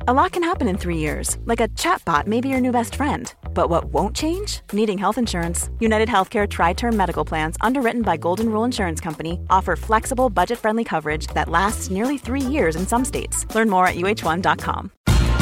A lot can happen in 3 years, like a chatbot may be your new best friend. But what won't change? Needing health insurance. United Healthcare Tri-Term Medical Plans, underwritten by Golden Rule Insurance Company, offer flexible, budget-friendly coverage that lasts nearly 3 years in some states. Learn more at uh1.com.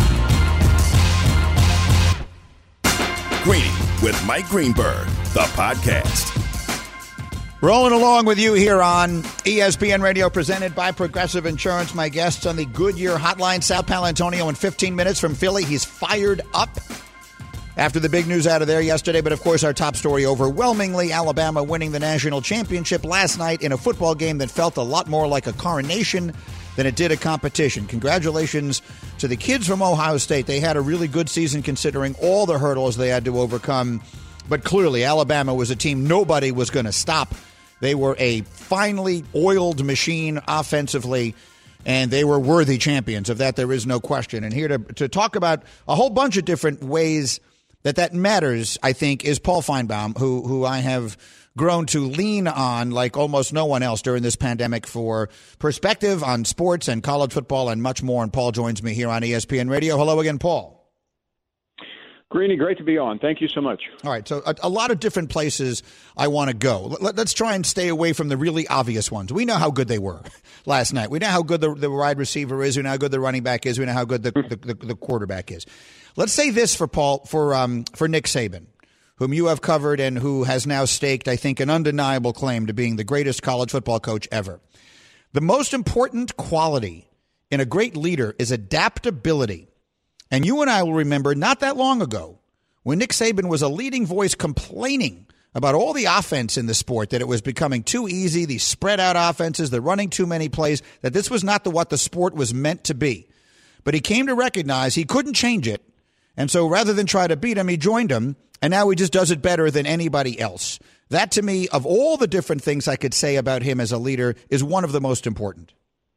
Greeny with Mike Greenberg, the podcast. Rolling along with you here on ESPN Radio, presented by Progressive Insurance. My guests on the Goodyear Hotline, Sal Paolantonio, in 15 minutes from Philly. He's fired up after the big news out of there yesterday. But, of course, our top story, overwhelmingly, Alabama winning the national championship last night in a football game that felt a lot more like a coronation than it did a competition. Congratulations to the kids from Ohio State. They had a really good season considering all the hurdles they had to overcome. But clearly, Alabama was a team nobody was going to stop. They were a finely oiled machine offensively, and they were worthy champions. Of that, there is no question. And here to talk about a whole bunch of different ways that matters, I think, is Paul Finebaum, who I have grown to lean on like almost no one else during this pandemic for perspective on sports and college football and much more. And Paul joins me here on ESPN Radio. Hello again, Paul. Greeny, great to be on. Thank you so much. All right, so a lot of different places I want to go. Let's try and stay away from the really obvious ones. We know how good they were last night. We know how good the wide receiver is. We know how good the running back is. We know how good the quarterback is. Let's say this for Paul, for Nick Saban, whom you have covered and who has now staked, I think, an undeniable claim to being the greatest college football coach ever. The most important quality in a great leader is adaptability. And you and I will remember not that long ago when Nick Saban was a leading voice complaining about all the offense in the sport, that it was becoming too easy, these spread out offenses, they're running too many plays, that this was not what the sport was meant to be. But he came to recognize he couldn't change it. And so rather than try to beat him, he joined him. And now he just does it better than anybody else. That, to me, of all the different things I could say about him as a leader, is one of the most important.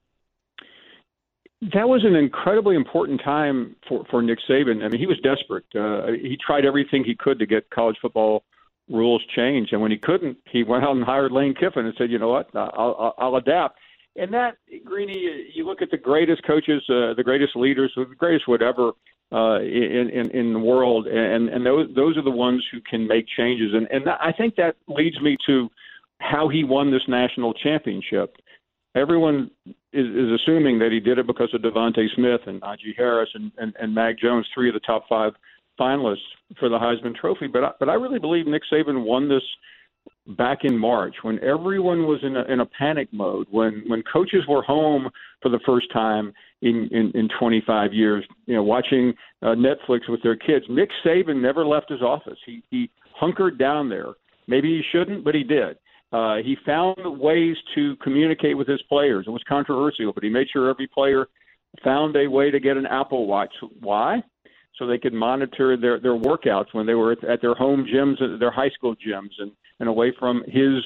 That was an incredibly important time for Nick Saban. I mean, he was desperate. He tried everything he could to get college football rules changed. And when he couldn't, he went out and hired Lane Kiffin and said, you know what, I'll adapt. And that, Greeny, you look at the greatest coaches, the greatest leaders, the greatest whatever in the world, and those are the ones who can make changes. And I think that leads me to how he won this national championship. Everyone is assuming that he did it because of Devontae Smith and Najee Harris and Mac Jones, three of the top five finalists for the Heisman Trophy. But I really believe Nick Saban won this back in March when everyone was in a panic mode, when coaches were home for the first time in 25 years, watching Netflix with their kids. Nick Saban never left his office. He hunkered down there. Maybe he shouldn't, but he did. He found ways to communicate with his players. It was controversial, but he made sure every player found a way to get an Apple Watch. Why? So they could monitor their workouts when they were at their home gyms, their high school gyms, and away from his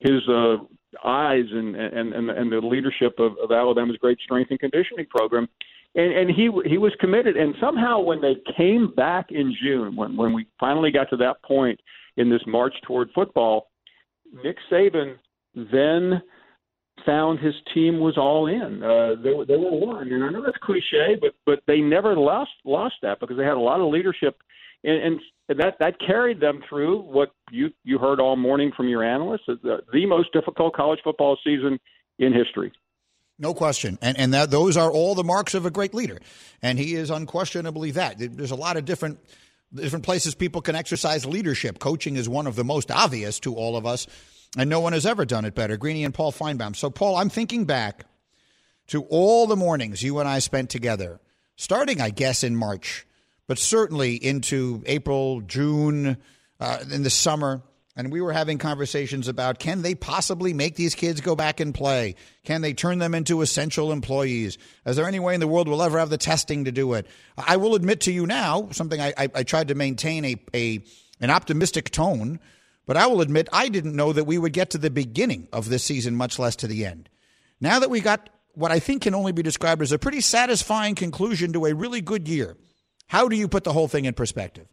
eyes and the leadership of Alabama's great strength and conditioning program. And he was committed. And somehow when they came back in June, when we finally got to that point in this march toward football, Nick Saban then found his team was all in. They were one, and I know that's cliche, but they never lost that because they had a lot of leadership, and that carried them through what you heard all morning from your analysts, the most difficult college football season in history. No question, and those are all the marks of a great leader, and he is unquestionably that. There's a lot of different places people can exercise leadership. Coaching is one of the most obvious to all of us, and no one has ever done it better. Greeny and Paul Finebaum. So, Paul, I'm thinking back to all the mornings you and I spent together, starting, I guess, in March, but certainly into April, June, in the summer. And we were having conversations about, can they possibly make these kids go back and play? Can they turn them into essential employees? Is there any way in the world we'll ever have the testing to do it? I will admit to you now, something I tried to maintain an optimistic tone, but I will admit I didn't know that we would get to the beginning of this season, much less to the end. Now that we got what I think can only be described as a pretty satisfying conclusion to a really good year, how do you put the whole thing in perspective?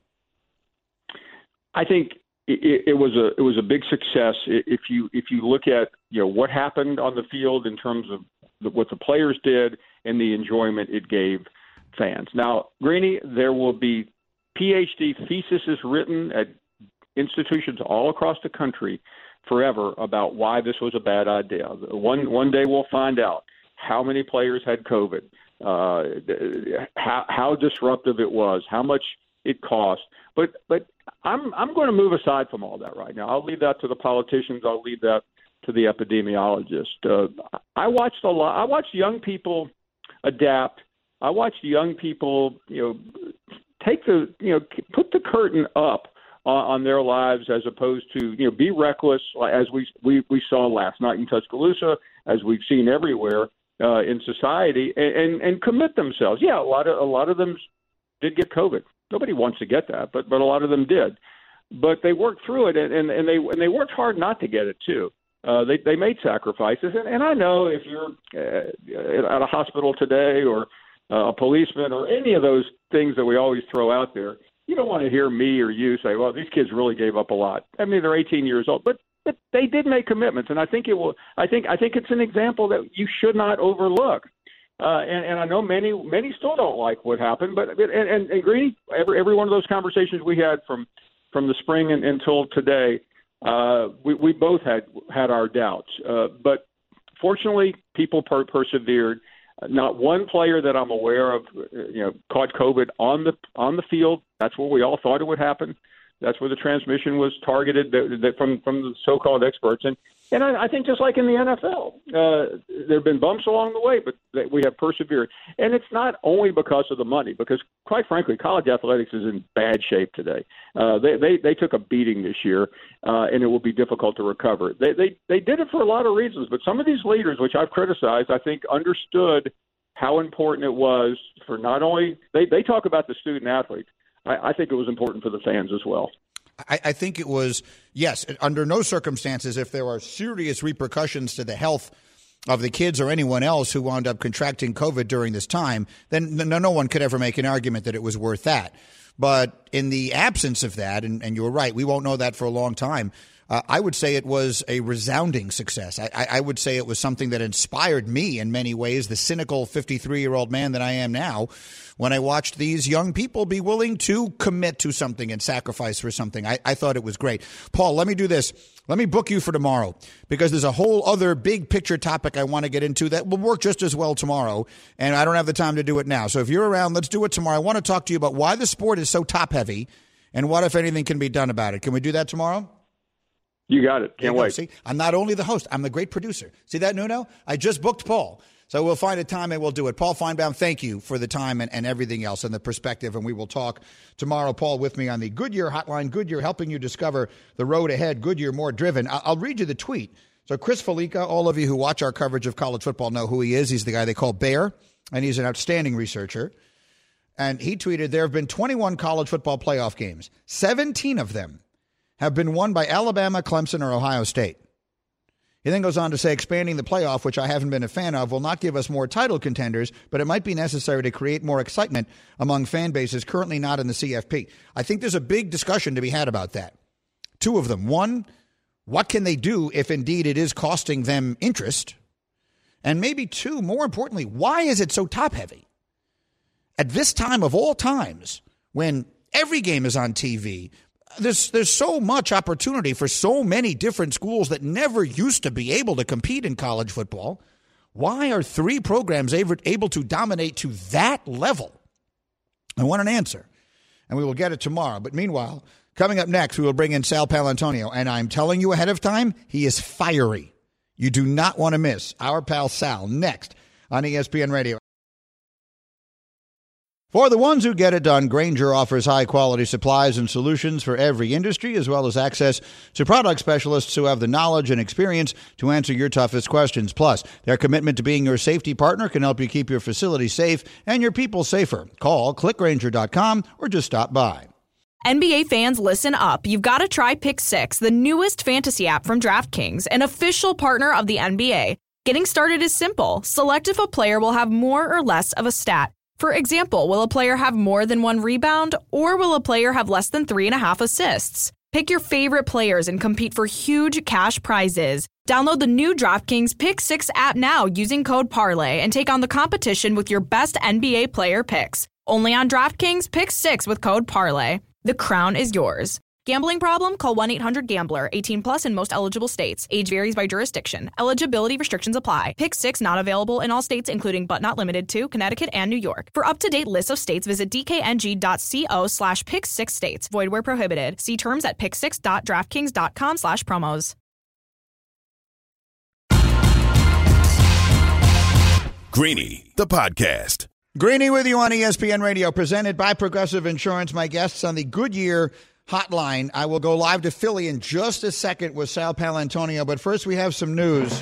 I think it was a big success. If you look at what happened on the field in terms of what the players did and the enjoyment it gave fans. Now, Greeny, there will be PhD theses written at institutions all across the country forever about why this was a bad idea. One day we'll find out how many players had COVID, how disruptive it was, how much it cost. But I'm going to move aside from all that right now. I'll leave that to the politicians. I'll leave that to the epidemiologist. I watched a lot. I watched young people adapt. I watched young people, put the curtain up on their lives as opposed to, be reckless, as we saw last night in Tuscaloosa, as we've seen everywhere in society, and commit themselves. Yeah, a lot of them did get COVID. Nobody wants to get that, but a lot of them did. But they worked through it, and they worked hard not to get it too. They made sacrifices, and I know if you're at a hospital today or a policeman or any of those things that we always throw out there, you don't want to hear me or you say, well, these kids really gave up a lot. I mean, they're 18 years old, but they did make commitments, and I think it's an example that you should not overlook. And I know many still don't like what happened, but and Greeny, every one of those conversations we had from the spring until today, we both had our doubts. But fortunately, people persevered. Not one player that I'm aware of, caught COVID on the field. That's where we all thought it would happen. That's where the transmission was targeted from the so-called experts. And I think just like in the NFL, there have been bumps along the way, but we have persevered. And it's not only because of the money, because quite frankly, college athletics is in bad shape today. They took a beating this year, and it will be difficult to recover. They did it for a lot of reasons, but some of these leaders, which I've criticized, I think understood how important it was for not only they talk about the student athlete. I think it was important for the fans as well. I think it was, yes, under no circumstances, if there are serious repercussions to the health of the kids or anyone else who wound up contracting COVID during this time, then no one could ever make an argument that it was worth that. But in the absence of that, and you're right, we won't know that for a long time, I would say it was a resounding success. I would say it was something that inspired me in many ways, the cynical 53-year-old man that I am now, when I watched these young people be willing to commit to something and sacrifice for something. I thought it was great. Paul, let me do this. Let me book you for tomorrow, because there's a whole other big picture topic I want to get into that will work just as well tomorrow, and I don't have the time to do it now. So if you're around, let's do it tomorrow. I want to talk to you about why the sport is so top-heavy and what, if anything, can be done about it. Can we do that tomorrow? You got it. Can't wait. See, I'm not only the host, I'm the great producer. See that, Nuno? I just booked Paul. So we'll find a time and we'll do it. Paul Finebaum, thank you for the time and everything else and the perspective. And we will talk tomorrow. Paul with me on the Goodyear Hotline. Goodyear helping you discover the road ahead. Goodyear more driven. I'll read you the tweet. So Chris Felica, all of you who watch our coverage of college football know who he is. He's the guy they call Bear, and he's an outstanding researcher. And he tweeted, there have been 21 college football playoff games. 17 of them have been won by Alabama, Clemson, or Ohio State. He then goes on to say, expanding the playoff, which I haven't been a fan of, will not give us more title contenders, but it might be necessary to create more excitement among fan bases currently not in the CFP. I think there's a big discussion to be had about that. Two of them. One, what can they do if indeed it is costing them interest? And maybe two, more importantly, why is it so top-heavy? At this time of all times, when every game is on TV, there's so much opportunity for so many different schools that never used to be able to compete in college football. Why are three programs able to dominate to that level? I want an answer, and we will get it tomorrow. But meanwhile, coming up next, we will bring in Sal Paolantonio, and I'm telling you ahead of time, he is fiery. You do not want to miss our pal Sal next on ESPN Radio. For the ones who get it done, Grainger offers high-quality supplies and solutions for every industry, as well as access to product specialists who have the knowledge and experience to answer your toughest questions. Plus, their commitment to being your safety partner can help you keep your facility safe and your people safer. Call clickgrainger.com or just stop by. NBA fans, listen up. You've got to try Pick 6, the newest fantasy app from DraftKings, an official partner of the NBA. Getting started is simple. Select if a player will have more or less of a stat. For example, will a player have more than one rebound, or will a player have less than 3.5 assists? Pick your favorite players and compete for huge cash prizes. Download the new DraftKings Pick 6 app now using code parlay and take on the competition with your best NBA player picks. Only on DraftKings Pick 6 with code parlay. The crown is yours. Gambling problem? Call 1-800-GAMBLER. 18 plus in most eligible states. Age varies by jurisdiction. Eligibility restrictions apply. Pick 6 not available in all states, including but not limited to Connecticut and New York. For up-to-date lists of states, visit dkng.co/pick6states. Void where prohibited. See terms at pick6.draftkings.com/promos. Greeny, the podcast. Greeny with you on ESPN Radio, presented by Progressive Insurance. My guests on the Goodyear Hotline. I will go live to Philly in just a second with Sal Paolantonio, but first we have some news.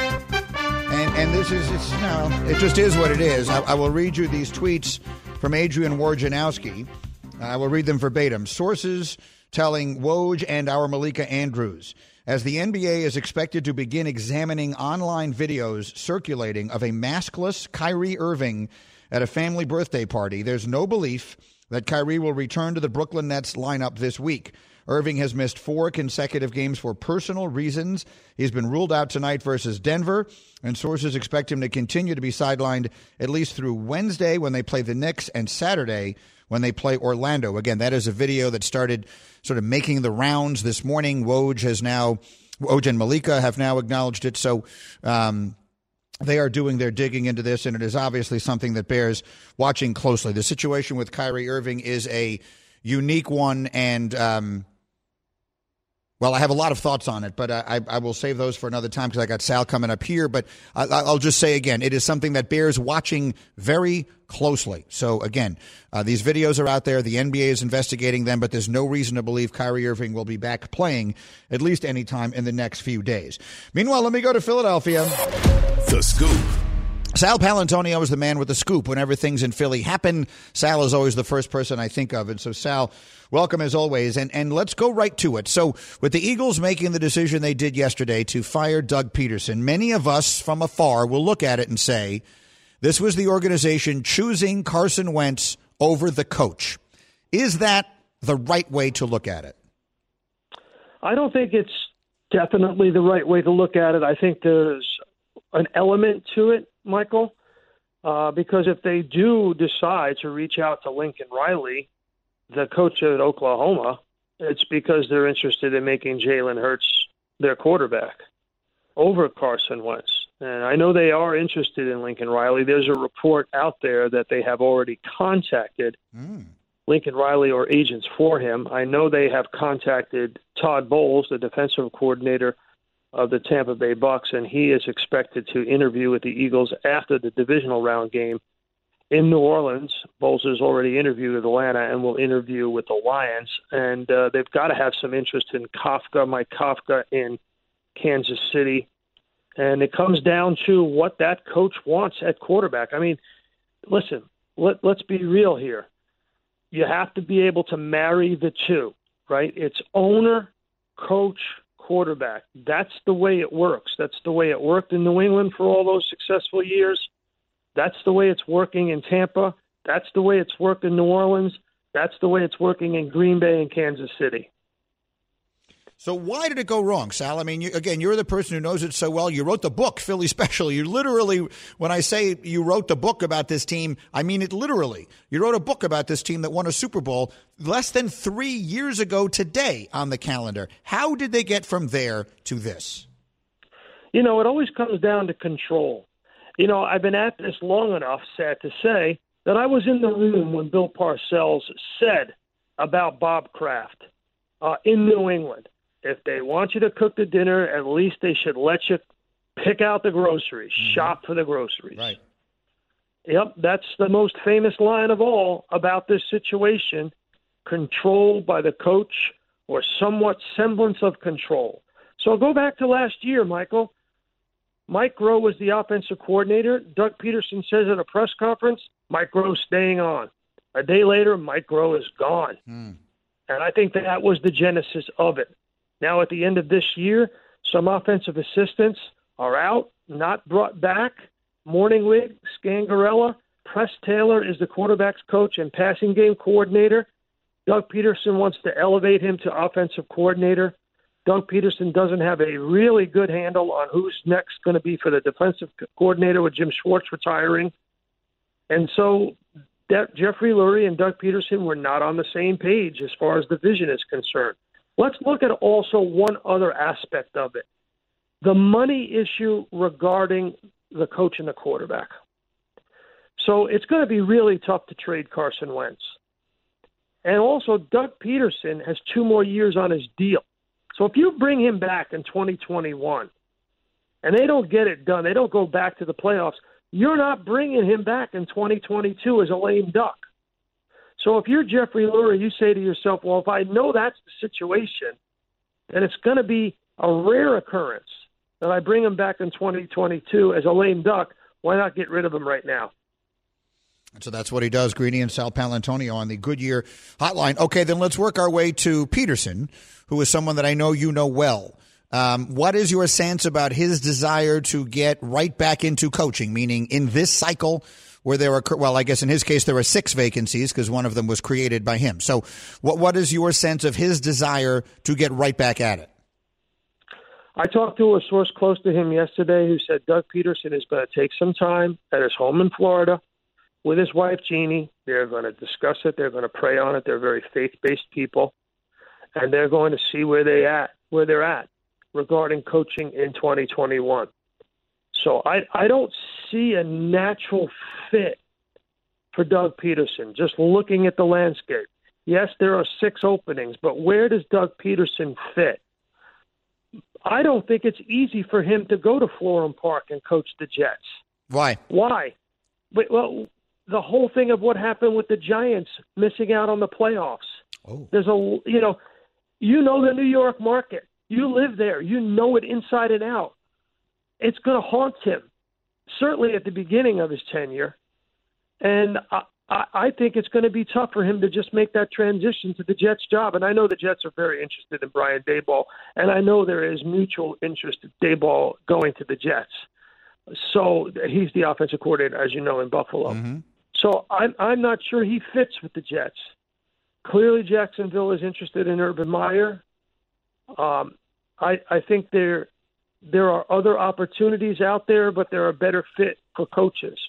And this is, it just is what it is. I will read you these tweets from Adrian Wojnarowski. I will read them verbatim. Sources telling Woj and our Malika Andrews, as the NBA is expected to begin examining online videos circulating of a maskless Kyrie Irving at a family birthday party, there's no belief that Kyrie will return to the Brooklyn Nets lineup this week. Irving has missed 4 consecutive games for personal reasons. He's been ruled out tonight versus Denver, and sources expect him to continue to be sidelined at least through Wednesday when they play the Knicks and Saturday when they play Orlando. Again, that is a video that started sort of making the rounds this morning. Woj and Malika have now acknowledged it. So, they are doing their digging into this, and it is obviously something that bears watching closely. The situation with Kyrie Irving is a unique one, and, I have a lot of thoughts on it, but I will save those for another time because I got Sal coming up here. But I'll just say again, it is something that bears watching very closely. So, again, these videos are out there. The NBA is investigating them, but there's no reason to believe Kyrie Irving will be back playing at least any time in the next few days. Meanwhile, let me go to Philadelphia. The Scoop. Sal Paolantonio is the man with the scoop. Whenever things in Philly happen, Sal is always the first person I think of. And so, Sal, welcome as always. And let's go right to it. So with the Eagles making the decision they did yesterday to fire Doug Peterson, many of us from afar will look at it and say, this was the organization choosing Carson Wentz over the coach. Is that the right way to look at it? I don't think it's definitely the right way to look at it. I think there's an element to it, Michael, because if they do decide to reach out to Lincoln Riley, the coach at Oklahoma, it's because they're interested in making Jalen Hurts their quarterback over Carson Wentz. And I know they are interested in Lincoln Riley. There's a report out there that they have already contacted Lincoln Riley or agents for him. I know they have contacted Todd Bowles, the defensive coordinator of the Tampa Bay Bucks, and he is expected to interview with the Eagles after the divisional round game in New Orleans. Bowles has already interviewed with Atlanta and will interview with the Lions. And they've got to have some interest in Mike Kafka in Kansas City. And it comes down to what that coach wants at quarterback. I mean, listen, let's be real here. You have to be able to marry the two, right? It's owner, coach, quarterback. That's the way it works. That's the way it worked in New England for all those successful years. That's the way it's working in Tampa. That's the way it's worked in New Orleans. That's the way it's working in Green Bay and Kansas City. So why did it go wrong, Sal? I mean, you're the person who knows it so well. You wrote the book, Philly Special. You literally, when I say you wrote the book about this team, I mean it literally. You wrote a book about this team that won a Super Bowl less than 3 years ago today on the calendar. How did they get from there to this? It always comes down to control. I've been at this long enough, sad to say, that I was in the room when Bill Parcells said about Bob Kraft in New England. If they want you to cook the dinner, at least they should let you pick out the groceries, shop for the groceries. Right. Yep, that's the most famous line of all about this situation, control by the coach or somewhat semblance of control. So I'll go back to last year, Michael. Mike Groh was the offensive coordinator. Doug Peterson says at a press conference, Mike Groh's staying on. A day later, Mike Groh is gone. And I think that was the genesis of it. Now, at the end of this year, some offensive assistants are out, not brought back. Morningwig, Scangarella, Press Taylor is the quarterback's coach and passing game coordinator. Doug Peterson wants to elevate him to offensive coordinator. Doug Peterson doesn't have a really good handle on who's next going to be for the defensive coordinator with Jim Schwartz retiring. And so Jeffrey Lurie and Doug Peterson were not on the same page as far as the vision is concerned. Let's look at also one other aspect of it. The money issue regarding the coach and the quarterback. So it's going to be really tough to trade Carson Wentz. And also, Doug Peterson has 2 more years on his deal. So if you bring him back in 2021 and they don't get it done, they don't go back to the playoffs, you're not bringing him back in 2022 as a lame duck. So if you're Jeffrey Lurie, you say to yourself, well, if I know that's the situation, then it's going to be a rare occurrence that I bring him back in 2022 as a lame duck. Why not get rid of him right now? So that's what he does, Greeny and Sal Paolantonio on the Goodyear hotline. Okay, then let's work our way to Peterson, who is someone that I know you know well. What is your sense about his desire to get right back into coaching, meaning in this cycle where there are, well, I guess in his case there are 6 vacancies because one of them was created by him. So what is your sense of his desire to get right back at it? I talked to a source close to him yesterday who said Doug Peterson is going to take some time at his home in Florida with his wife, Jeannie. They're going to discuss it. They're going to pray on it. They're very faith-based people. And they're going to see where they're at regarding coaching in 2021. So I don't see a natural fit for Doug Peterson, just looking at the landscape. Yes, there are 6 openings, but where does Doug Peterson fit? I don't think it's easy for him to go to Florham Park and coach the Jets. Why? Well, the whole thing of what happened with the Giants missing out on the playoffs. Oh. There's you know the New York market. You live there. You know it inside and out. It's going to haunt him, certainly at the beginning of his tenure. And I think it's going to be tough for him to just make that transition to the Jets job. And I know the Jets are very interested in Brian Daboll, and I know there is mutual interest in Daboll going to the Jets. So he's the offensive coordinator, as you know, in Buffalo. Mm-hmm. So I'm not sure he fits with the Jets. Clearly, Jacksonville is interested in Urban Meyer. I think there are other opportunities out there, but they're a better fit for coaches.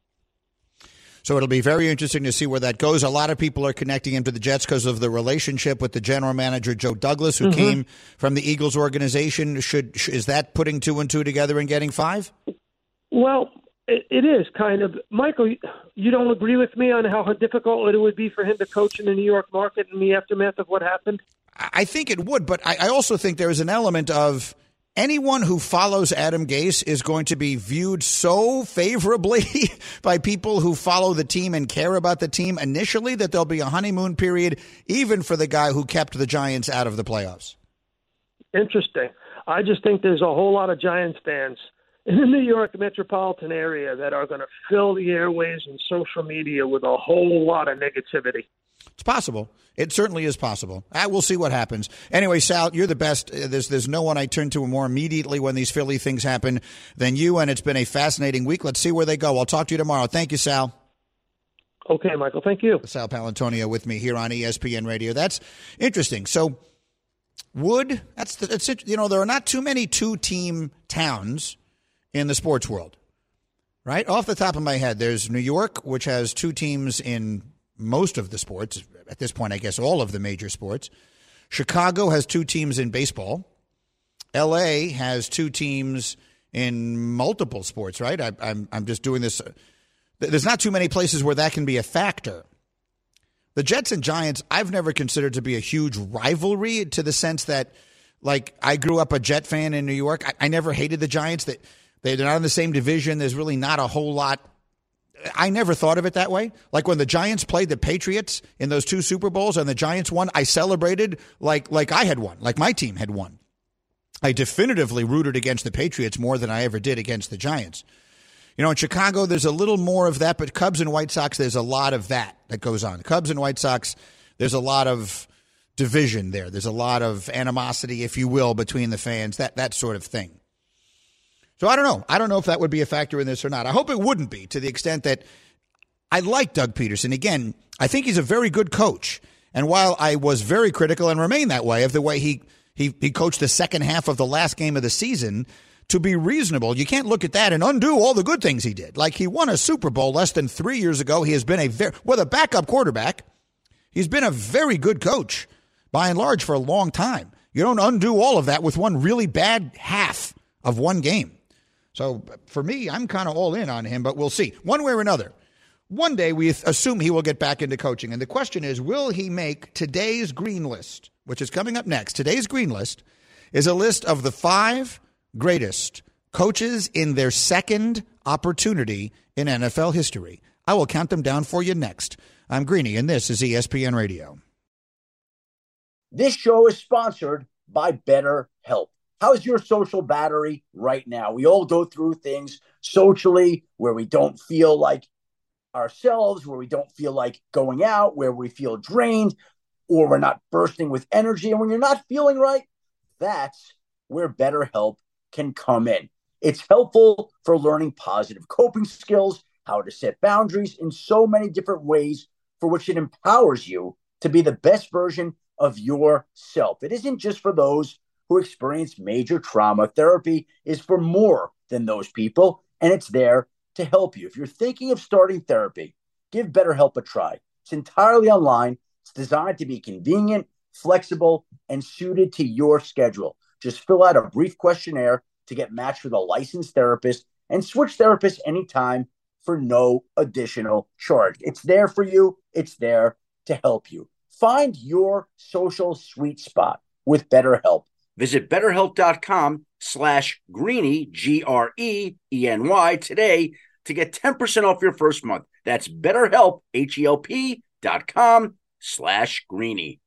So it'll be very interesting to see where that goes. A lot of people are connecting him to the Jets because of the relationship with the general manager, Joe Douglas, who came from the Eagles organization. Is that putting 2 and 2 together and getting 5? Well, it is kind of. Michael, you don't agree with me on how difficult it would be for him to coach in the New York market in the aftermath of what happened? I think it would, but I also think there is an element of anyone who follows Adam Gase is going to be viewed so favorably by people who follow the team and care about the team initially that there'll be a honeymoon period, even for the guy who kept the Giants out of the playoffs. Interesting. I just think there's a whole lot of Giants fans in the New York metropolitan area that are going to fill the airways and social media with a whole lot of negativity. It's possible. It certainly is possible. We'll see what happens. Anyway, Sal, you're the best. There's no one I turn to more immediately when these Philly things happen than you, and it's been a fascinating week. Let's see where they go. I'll talk to you tomorrow. Thank you, Sal. Okay, Michael. Thank you. Sal Paolantonio with me here on ESPN Radio. That's interesting. So there are not too many 2-team towns in the sports world, right? Off the top of my head, there's New York, which has 2 teams in most of the sports. At this point, I guess all of the major sports. Chicago has 2 teams in baseball. L.A. has 2 teams in multiple sports, right? I'm just doing this. There's not too many places where that can be a factor. The Jets and Giants, I've never considered to be a huge rivalry to the sense that, like, I grew up a Jet fan in New York. I never hated the Giants. They're not in the same division. There's really not a whole lot. I never thought of it that way. Like when the Giants played the Patriots in those 2 Super Bowls and the Giants won, I celebrated like I had won, like my team had won. I definitively rooted against the Patriots more than I ever did against the Giants. You know, in Chicago, there's a little more of that, but Cubs and White Sox, there's a lot of that goes on. Cubs and White Sox, there's a lot of division there. There's a lot of animosity, if you will, between the fans, that sort of thing. So I don't know. I don't know if that would be a factor in this or not. I hope it wouldn't be, to the extent that I like Doug Peterson. Again, I think he's a very good coach. And while I was very critical and remain that way of the way he coached the second half of the last game of the season, to be reasonable, you can't look at that and undo all the good things he did. Like, he won a Super Bowl less than 3 years ago. He has been with a backup quarterback. He's been a very good coach by and large for a long time. You don't undo all of that with one really bad half of one game. So for me, I'm kind of all in on him, but we'll see. One way or another, one day we assume he will get back into coaching. And the question is, will he make today's green list, which is coming up next? Today's green list is a list of the 5 greatest coaches in their second opportunity in NFL history. I will count them down for you next. I'm Greeny, and this is ESPN Radio. This show is sponsored by BetterHelp. How's your social battery right now? We all go through things socially where we don't feel like ourselves, where we don't feel like going out, where we feel drained, or we're not bursting with energy. And when you're not feeling right, that's where BetterHelp can come in. It's helpful for learning positive coping skills, how to set boundaries in so many different ways, for which it empowers you to be the best version of yourself. It isn't just for those who experience major trauma. Therapy is for more than those people, and it's there to help you. If you're thinking of starting therapy, give BetterHelp a try. It's entirely online. It's designed to be convenient, flexible, and suited to your schedule. Just fill out a brief questionnaire to get matched with a licensed therapist and switch therapists anytime for no additional charge. It's there for you. It's there to help you. Find your social sweet spot with BetterHelp. Visit BetterHelp.com/Greeny, GREENY today to get 10% off your first month. That's BetterHelp, HELP.com/Greeny.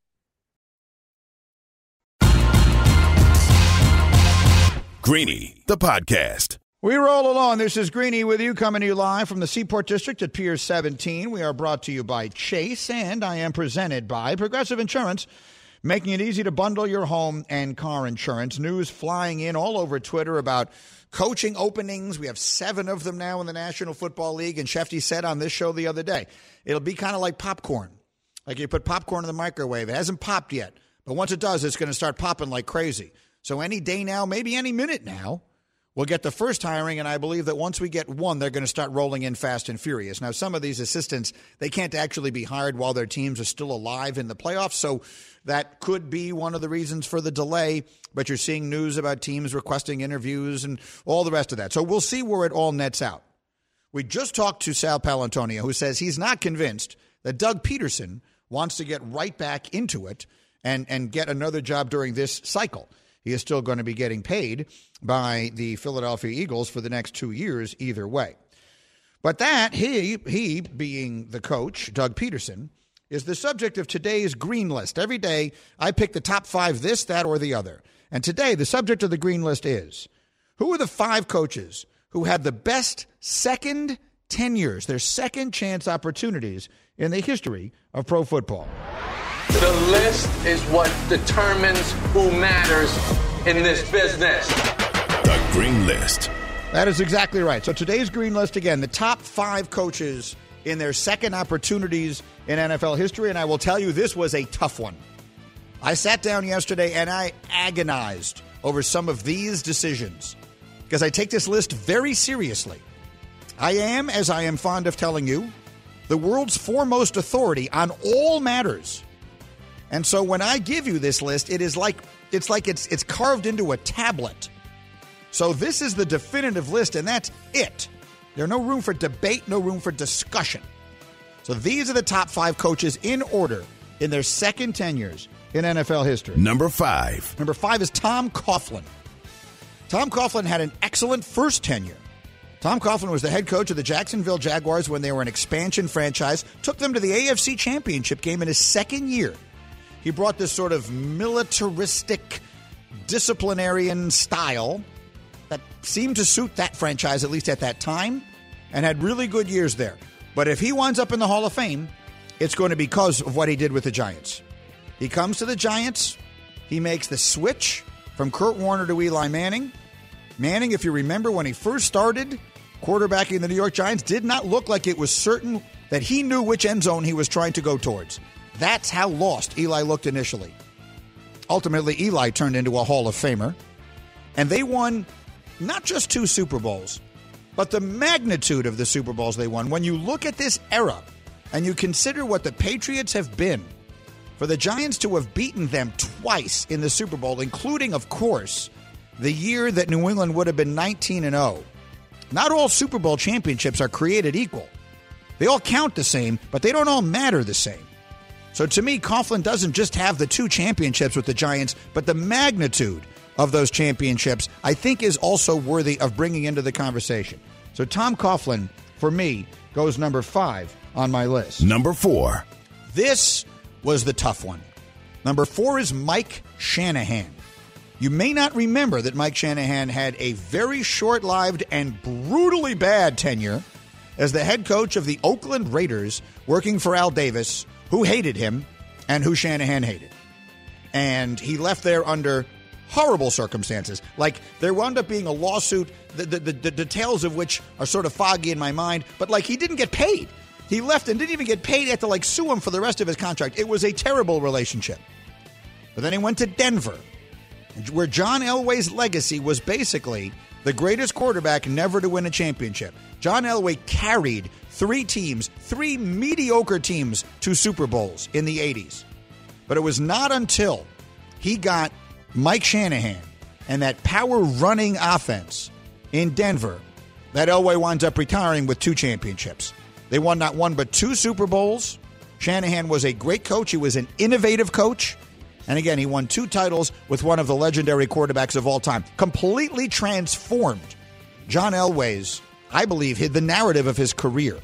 Greeny, the podcast. We roll along. This is Greeny with you, coming to you live from the Seaport District at Pier 17. We are brought to you by Chase, and I am presented by Progressive Insurance, making it easy to bundle your home and car insurance. News flying in all over Twitter about coaching openings. We have 7 of them now in the National Football League, and Shefty said on this show the other day, it'll be kind of like popcorn. Like you put popcorn in the microwave. It hasn't popped yet, but once it does, it's going to start popping like crazy. So any day now, maybe any minute now, we'll get the first hiring, and I believe that once we get one, they're going to start rolling in fast and furious. Now, some of these assistants, they can't actually be hired while their teams are still alive in the playoffs, so that could be one of the reasons for the delay. But you're seeing news about teams requesting interviews and all the rest of that. So we'll see where it all nets out. We just talked to Sal Paolantonio, who says he's not convinced that Doug Peterson wants to get right back into it and get another job during this cycle. He is still going to be getting paid by the Philadelphia Eagles for the next 2 years either way. But that, he being the coach, Doug Peterson, is the subject of today's green list. Every day I pick the top 5, this, that, or the other. And today the subject of the green list is, who are the 5 coaches who had the best second tenures, their second chance opportunities in the history of pro football? The list is what determines who matters in this business. The Green List. That is exactly right. So today's green list, again, the top 5 coaches in their second opportunities in NFL history. And I will tell you, this was a tough one. I sat down yesterday and I agonized over some of these decisions because I take this list very seriously. I am, as I am fond of telling you, the world's foremost authority on all matters. And so when I give you this list, it's carved into a tablet. So this is the definitive list, and that's it. There's no room for debate, no room for discussion. So these are the top 5 coaches in order in their second tenures in NFL history. Number 5. Number 5 is Tom Coughlin. Tom Coughlin had an excellent first tenure. Tom Coughlin was the head coach of the Jacksonville Jaguars when they were an expansion franchise, took them to the AFC Championship game in his second year. He brought this sort of militaristic, disciplinarian style that seemed to suit that franchise, at least at that time, and had really good years there. But if he winds up in the Hall of Fame, it's going to be because of what he did with the Giants. He comes to the Giants. He makes the switch from Kurt Warner to Eli Manning. Manning, if you remember, when he first started quarterbacking the New York Giants, did not look like it was certain that he knew which end zone he was trying to go towards. That's how lost Eli looked initially. Ultimately, Eli turned into a Hall of Famer. And they won not just 2 Super Bowls, but the magnitude of the Super Bowls they won. When you look at this era and you consider what the Patriots have been, for the Giants to have beaten them twice in the Super Bowl, including, of course, the year that New England would have been 19-0. Not all Super Bowl championships are created equal. They all count the same, but they don't all matter the same. So to me, Coughlin doesn't just have the 2 championships with the Giants, but the magnitude of those championships, I think, is also worthy of bringing into the conversation. So Tom Coughlin, for me, goes number 5 on my list. Number 4. This was the tough one. Number 4 is Mike Shanahan. You may not remember that Mike Shanahan had a very short-lived and brutally bad tenure as the head coach of the Oakland Raiders, working for Al Davis, who hated him and who Shanahan hated. And he left there under horrible circumstances. Like, there wound up being a lawsuit, the details of which are sort of foggy in my mind, but like, he didn't get paid. He left and didn't even get paid. He had to like sue him for the rest of his contract. It was a terrible relationship. But then he went to Denver, where John Elway's legacy was basically the greatest quarterback never to win a championship. John Elway carried 3 mediocre teams to Super Bowls in the 80s. But it was not until he got Mike Shanahan and that power-running offense in Denver that Elway winds up retiring with 2 championships. They won not 1 but 2 Super Bowls. Shanahan was a great coach. He was an innovative coach. And again, he won 2 titles with one of the legendary quarterbacks of all time. Completely transformed John Elway's, I believe, the narrative of his career.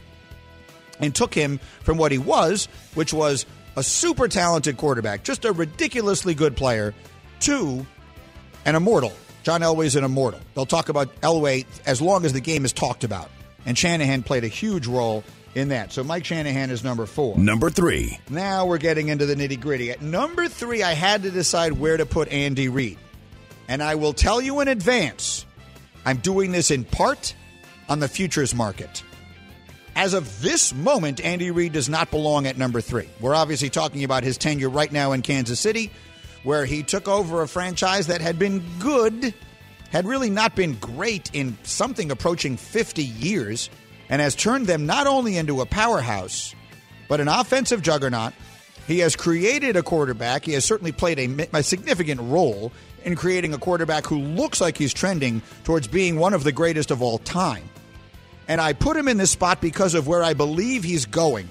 And took him from what he was, which was a super talented quarterback, just a ridiculously good player, to an immortal. John Elway's an immortal. They'll talk about Elway as long as the game is talked about. And Shanahan played a huge role in that. So Mike Shanahan is number 4. Number 3. Now we're getting into the nitty-gritty. At number 3, I had to decide where to put Andy Reid. And I will tell you in advance, I'm doing this in part on the futures market. As of this moment, Andy Reid does not belong at number 3. We're obviously talking about his tenure right now in Kansas City, where he took over a franchise that had been good, had really not been great in something approaching 50 years, and has turned them not only into a powerhouse, but an offensive juggernaut. He has created a quarterback. He has certainly played a significant role in creating a quarterback who looks like he's trending towards being one of the greatest of all time. And I put him in this spot because of where I believe he's going.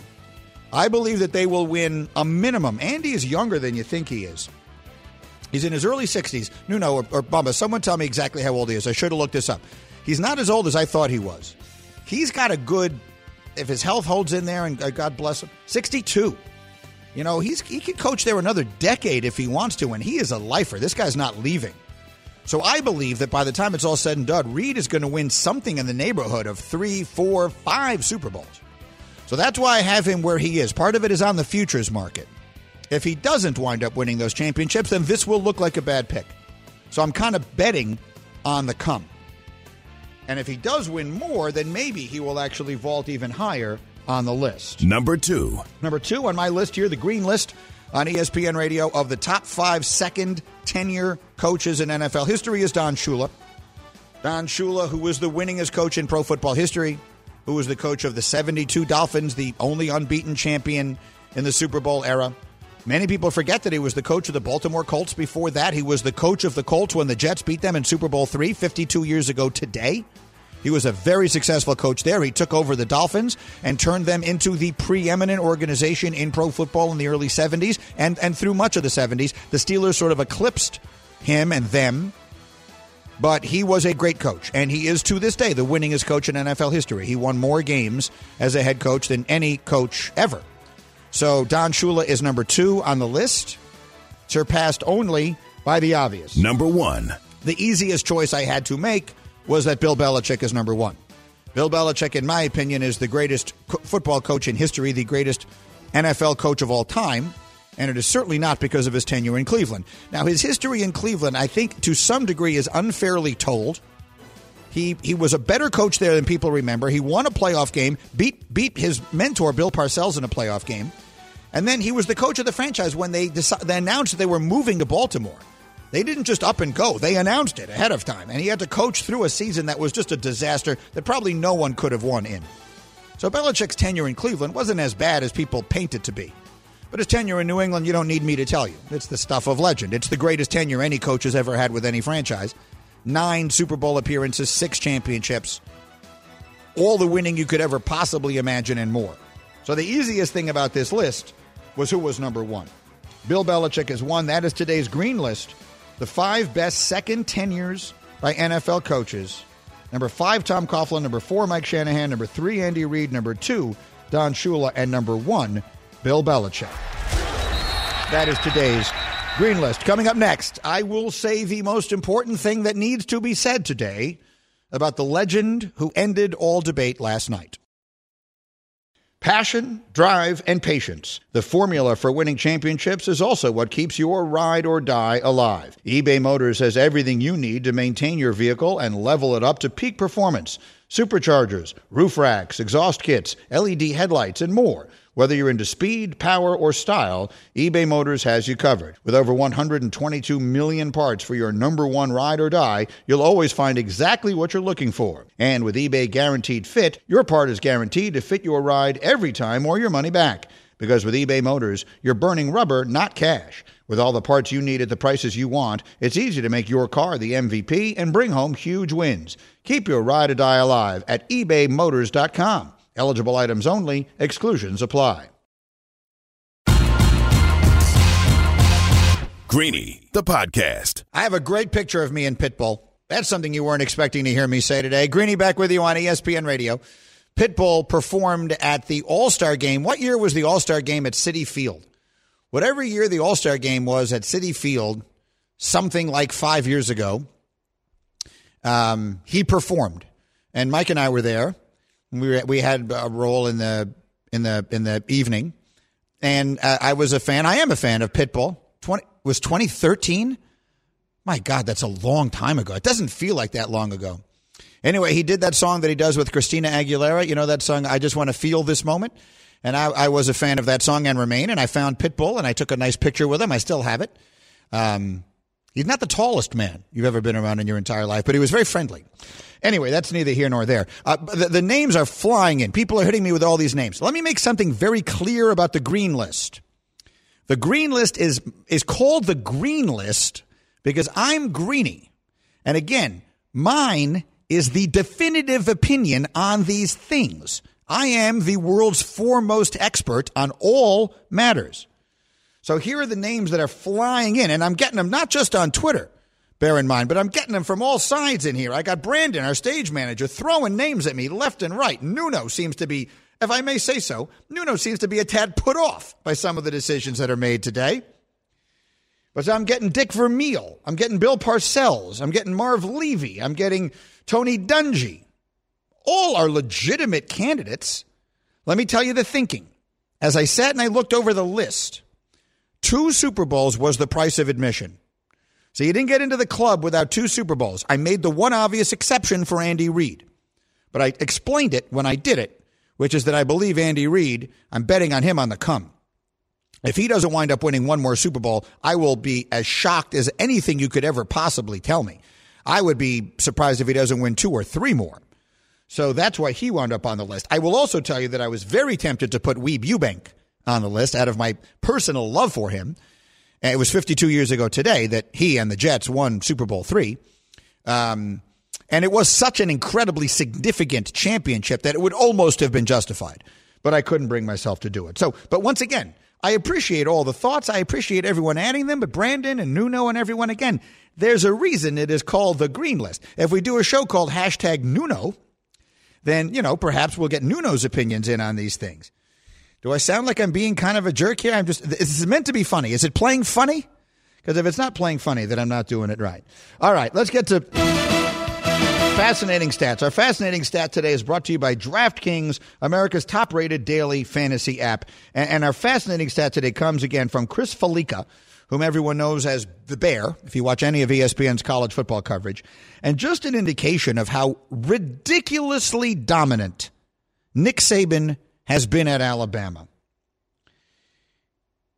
I believe that they will win a minimum. Andy is younger than you think he is. He's in his early 60s. Nuno or Bubba, someone tell me exactly how old he is. I should have looked this up. He's not as old as I thought he was. He's got a good, if his health holds in there, and God bless him, 62. You know, he can coach there another decade if he wants to, and he is a lifer. This guy's not leaving. So I believe that by the time it's all said and done, Reid is going to win something in the neighborhood of 3, 4, 5 Super Bowls. So that's why I have him where he is. Part of it is on the futures market. If he doesn't wind up winning those championships, then this will look like a bad pick. So I'm kind of betting on the come. And if he does win more, then maybe he will actually vault even higher on the list. Number 2. Number 2 on my list here, the green list on ESPN Radio of the top 5 second tenure coaches in NFL history is Don Shula. Don Shula, who was the winningest coach in pro football history, who was the coach of the 72 Dolphins, the only unbeaten champion in the Super Bowl era. Many people forget that he was the coach of the Baltimore Colts before that. He was the coach of the Colts when the Jets beat them in Super Bowl III 52 years ago today. He was a very successful coach there. He took over the Dolphins and turned them into the preeminent organization in pro football in the early 70s and through much of the 70s. The Steelers sort of eclipsed him and them, but he was a great coach, and he is to this day the winningest coach in NFL history. He won more games as a head coach than any coach ever. So Don Shula is number 2 on the list, surpassed only by the obvious. Number 1. The easiest choice I had to make was that Bill Belichick is number 1. Bill Belichick, in my opinion, is the greatest football coach in history, the greatest NFL coach of all time, and it is certainly not because of his tenure in Cleveland. Now, his history in Cleveland, I think, to some degree, is unfairly told. He was a better coach there than people remember. He won a playoff game, beat his mentor, Bill Parcells, in a playoff game. And then he was the coach of the franchise when they announced that they were moving to Baltimore. They didn't just up and go. They announced it ahead of time. And he had to coach through a season that was just a disaster that probably no one could have won in. So Belichick's tenure in Cleveland wasn't as bad as people paint it to be. But his tenure in New England, you don't need me to tell you. It's the stuff of legend. It's the greatest tenure any coach has ever had with any franchise. 9 Super Bowl appearances, 6 championships. All the winning you could ever possibly imagine and more. So the easiest thing about this list was who was number 1. Bill Belichick is 1. That is today's green list. The 5 best second tenures by NFL coaches. Number 5, Tom Coughlin. Number 4, Mike Shanahan. Number 3, Andy Reid. Number 2, Don Shula. And number 1, Bill Belichick. That is today's green list. Coming up next, I will say the most important thing that needs to be said today about the legend who ended all debate last night. Passion, drive, and patience. The formula for winning championships is also what keeps your ride or die alive. eBay Motors has everything you need to maintain your vehicle and level it up to peak performance. Superchargers, roof racks, exhaust kits, LED headlights, and more. Whether you're into speed, power, or style, eBay Motors has you covered. With over 122 million parts for your number one ride or die, you'll always find exactly what you're looking for. And with eBay Guaranteed Fit, your part is guaranteed to fit your ride every time or your money back. Because with eBay Motors, you're burning rubber, not cash. With all the parts you need at the prices you want, it's easy to make your car the MVP and bring home huge wins. Keep your ride or die alive at ebaymotors.com. Eligible items only. Exclusions apply. Greeny, the podcast. I have a great picture of me in Pitbull. That's something you weren't expecting to hear me say today. Greeny back with you on ESPN Radio. Pitbull performed at the All-Star Game. What year was the All-Star Game at Citi Field? Whatever year the All-Star Game was at Citi Field, something like 5 years ago, he performed. And Mike and I were there. We had a role in the evening, and I was a fan. I am a fan of Pitbull. Was 2013? My God, that's a long time ago. It doesn't feel like that long ago. Anyway, he did that song that he does with Christina Aguilera. You know that song, I Just Want to Feel This Moment? And I was a fan of that song and remain, and I found Pitbull, and I took a nice picture with him. I still have it. He's not the tallest man you've ever been around in your entire life, but he was very friendly. Anyway, that's neither here nor there. The names are flying in. People are hitting me with all these names. Let me make something very clear about the green list. The green list is called the green list because I'm Greeny. And again, mine is the definitive opinion on these things. I am the world's foremost expert on all matters. So here are the names that are flying in, and I'm getting them not just on Twitter, bear in mind, but I'm getting them from all sides in here. I got Brandon, our stage manager, throwing names at me left and right. Nuno seems to be, if I may say so, Nuno seems to be a tad put off by some of the decisions that are made today. But I'm getting Dick Vermeil. I'm getting Bill Parcells. I'm getting Marv Levy. I'm getting Tony Dungy. All are legitimate candidates. Let me tell you the thinking. As I sat and I looked over the list, 2 Super Bowls was the price of admission. So you didn't get into the club without 2 Super Bowls. I made the one obvious exception for Andy Reid. But I explained it when I did it, which is that I believe Andy Reid, I'm betting on him on the come. If he doesn't wind up winning one more Super Bowl, I will be as shocked as anything you could ever possibly tell me. I would be surprised if he doesn't win 2 or 3 more. So that's why he wound up on the list. I will also tell you that I was very tempted to put Weeb Eubank on the list out of my personal love for him. And it was 52 years ago today that he and the Jets won Super Bowl III. And it was such an incredibly significant championship that it would almost have been justified. But I couldn't bring myself to do it. So, but once again, I appreciate all the thoughts. I appreciate everyone adding them. But Brandon and Nuno and everyone, again, there's a reason it is called the Green List. If we do a show called #Nuno, then, perhaps we'll get Nuno's opinions in on these things. Do I sound like I'm being kind of a jerk here? It's meant to be funny. Is it playing funny? Because if it's not playing funny, then I'm not doing it right. All right, let's get to fascinating stats. Our fascinating stat today is brought to you by DraftKings, America's top-rated daily fantasy app. And our fascinating stat today comes again from Chris Felica, whom everyone knows as the Bear, if you watch any of ESPN's college football coverage. And just an indication of how ridiculously dominant Nick Saban has been at Alabama.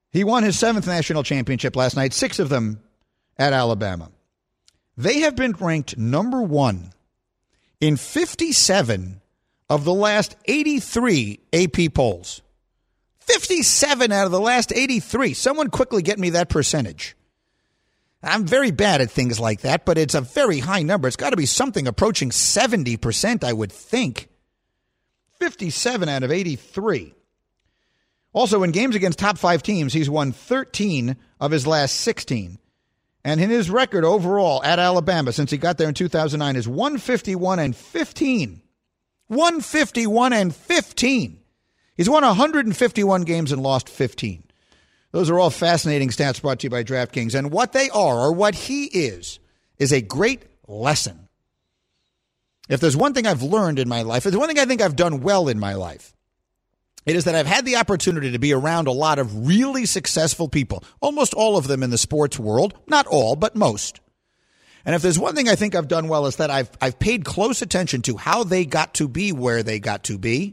He won his 7th national championship last night, 6 of them at Alabama. They have been ranked number 1 in 57 of the last 83 AP polls. 57 out of the last 83. Someone quickly get me that percentage. I'm very bad at things like that, but it's a very high number. It's got to be something approaching 70%, I would think. 57 out of 83. Also, in games against top 5 teams, he's won 13 of his last 16. And in his record overall at Alabama since he got there in 2009 is 151-15. 151-15. He's won 151 games and lost 15. Those are all fascinating stats brought to you by DraftKings. And what they are, or what he is a great lesson. If there's one thing I've learned in my life, if there's one thing I think I've done well in my life, it is that I've had the opportunity to be around a lot of really successful people, almost all of them in the sports world. Not all, but most. And if there's one thing I think I've done well is that I've paid close attention to how they got to be where they got to be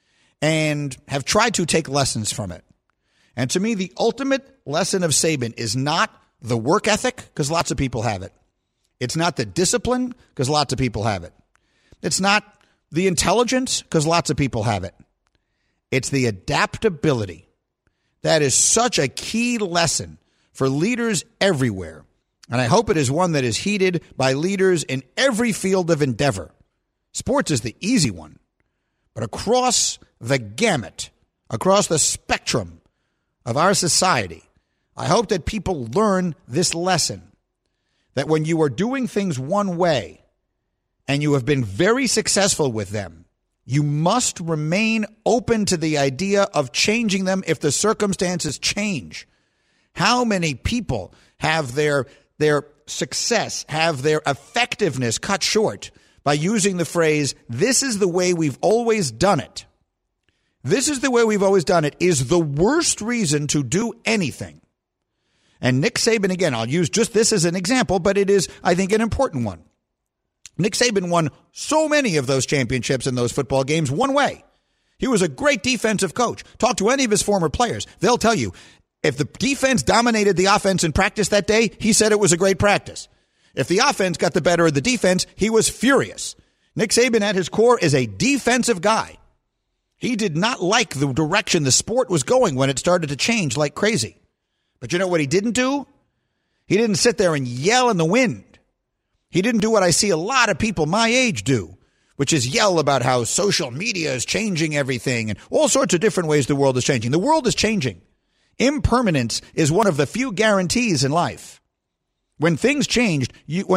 and have tried to take lessons from it. And to me, the ultimate lesson of Saban is not the work ethic, because lots of people have it. It's not the discipline, because lots of people have it. It's not the intelligence, because lots of people have it. It's the adaptability. That is such a key lesson for leaders everywhere. And I hope it is one that is heeded by leaders in every field of endeavor. Sports is the easy one. But across the gamut, across the spectrum of our society, I hope that people learn this lesson, that when you are doing things one way and you have been very successful with them, you must remain open to the idea of changing them if the circumstances change. How many people have their success, have their effectiveness cut short by using the phrase, "This is the way we've always done it"? This is the way we've always done it is the worst reason to do anything. And Nick Saban, again, I'll use just this as an example, but it is, I think, an important one. Nick Saban won so many of those championships in those football games one way. He was a great defensive coach. Talk to any of his former players. They'll tell you, if the defense dominated the offense in practice that day, he said it was a great practice. If the offense got the better of the defense, he was furious. Nick Saban at his core is a defensive guy. He did not like the direction the sport was going when it started to change like crazy. But you know what he didn't do? He didn't sit there and yell in the wind. He didn't do what I see a lot of people my age do, which is yell about how social media is changing everything and all sorts of different ways the world is changing. The world is changing. Impermanence is one of the few guarantees in life. When things change, you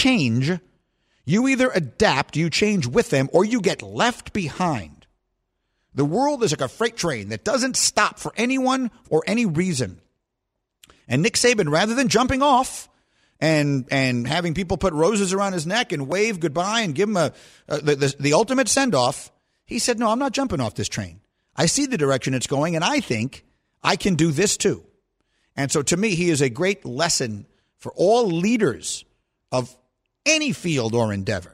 either adapt, you change with them, or you get left behind. The world is like a freight train that doesn't stop for anyone or any reason. And Nick Saban, rather than jumping off and having people put roses around his neck and wave goodbye and give him the ultimate send-off, he said, no, I'm not jumping off this train. I see the direction it's going, and I think I can do this too. And so to me, he is a great lesson for all leaders of any field or endeavor.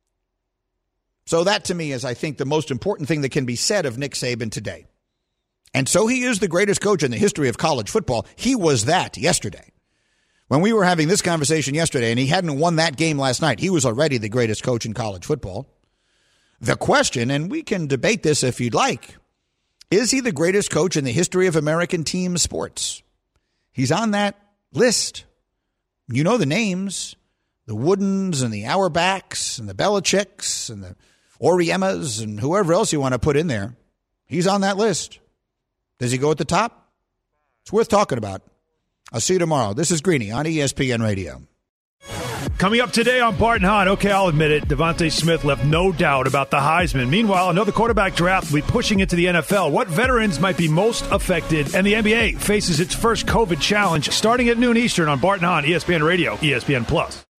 So that to me is, I think, the most important thing that can be said of Nick Saban today. And so he is the greatest coach in the history of college football. He was that yesterday. When we were having this conversation yesterday and he hadn't won that game last night, he was already the greatest coach in college football. The question, and we can debate this if you'd like, is he the greatest coach in the history of American team sports? He's on that list. You know the names, the Woodens and the Auerbachs and the Belichicks and the Oriemas and whoever else you want to put in there. He's on that list. Does he go at the top? It's worth talking about. I'll see you tomorrow. This is Greeny on ESPN Radio. Coming up today on Bart and Hahn, okay, I'll admit it, Devontae Smith left no doubt about the Heisman. Meanwhile, another quarterback draft will be pushing into the NFL. What veterans might be most affected? And the NBA faces its first COVID challenge starting at noon Eastern on Bart and Hahn, ESPN Radio, ESPN Plus.